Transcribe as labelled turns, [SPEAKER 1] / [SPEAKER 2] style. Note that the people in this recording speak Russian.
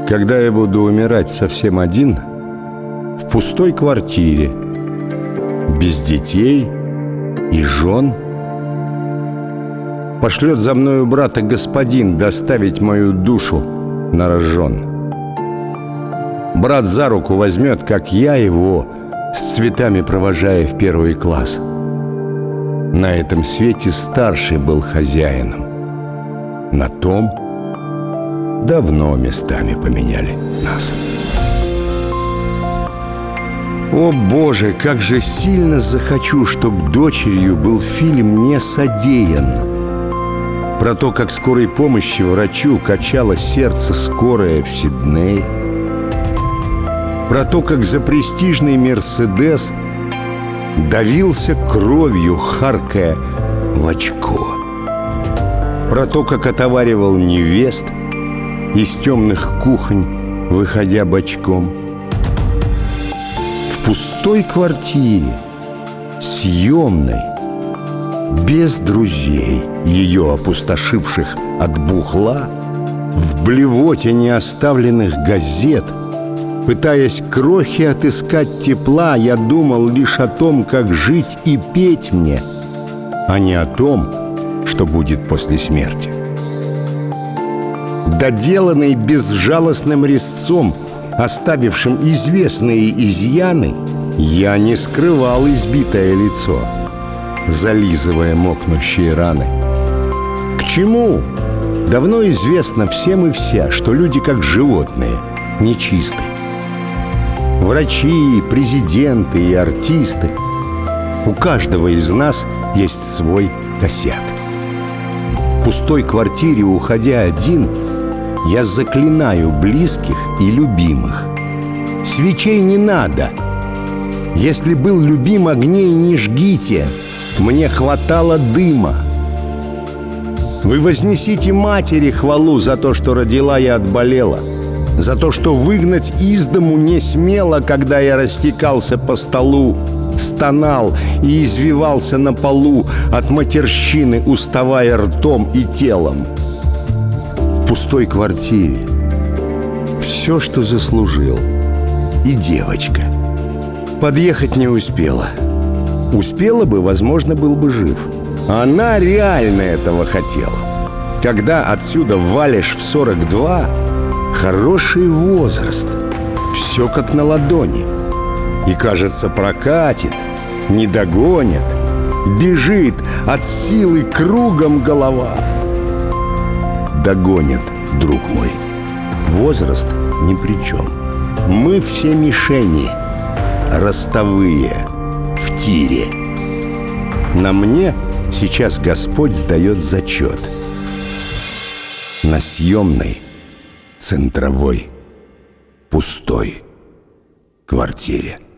[SPEAKER 1] Когда я буду умирать совсем один, в пустой квартире, без детей и жен, пошлет за мною брата господин доставить мою душу на рожон. Брат за руку возьмет, как я его, с цветами провожая в первый класс. На этом свете старший был хозяином. На том давно местами поменяли нас. О, Боже, как же сильно захочу, чтоб дочерью был фильм не содеян. Про то, как скорой помощи врачу качало сердце скорое в Сиднее. Про то, как за престижный «Мерседес» давился кровью, харкая в очко. Про то, как отоваривал невест из темных кухонь, выходя бочком. В пустой квартире, съемной, без друзей, ее опустошивших от бухла, в блевоте неоставленных газет, пытаясь крохи отыскать тепла, я думал лишь о том, как жить и петь мне, а не о том, что будет после смерти. Доделанный безжалостным резцом, оставившим известные изъяны, я не скрывал избитое лицо, зализывая мокнущие раны. К чему? Давно известно всем и вся, что люди как животные, нечисты. Врачи, президенты и артисты. У каждого из нас есть свой косяк. В пустой квартире, уходя один, я заклинаю близких и любимых: свечей не надо. Если был любим, огней не жгите. Мне хватало дыма. Вы вознесите матери хвалу за то, что родила и отболела, за то, что выгнать из дому не смела, когда я растекался по столу, стонал и извивался на полу от матерщины, уставая ртом и телом. В пустой квартире все, что заслужил. И девочка подъехать не успела. Успела бы, возможно, был бы жив. Она реально этого хотела. Когда отсюда валишь в 42, хороший возраст, все как на ладони. И, кажется, прокатит, не догонят. Бежит от силы кругом голова. Догонят, друг мой. Возраст ни при чем. Мы все мишени, ростовые, в тире. На мне сейчас Господь сдает зачет. На съемной, центровой, пустой квартире.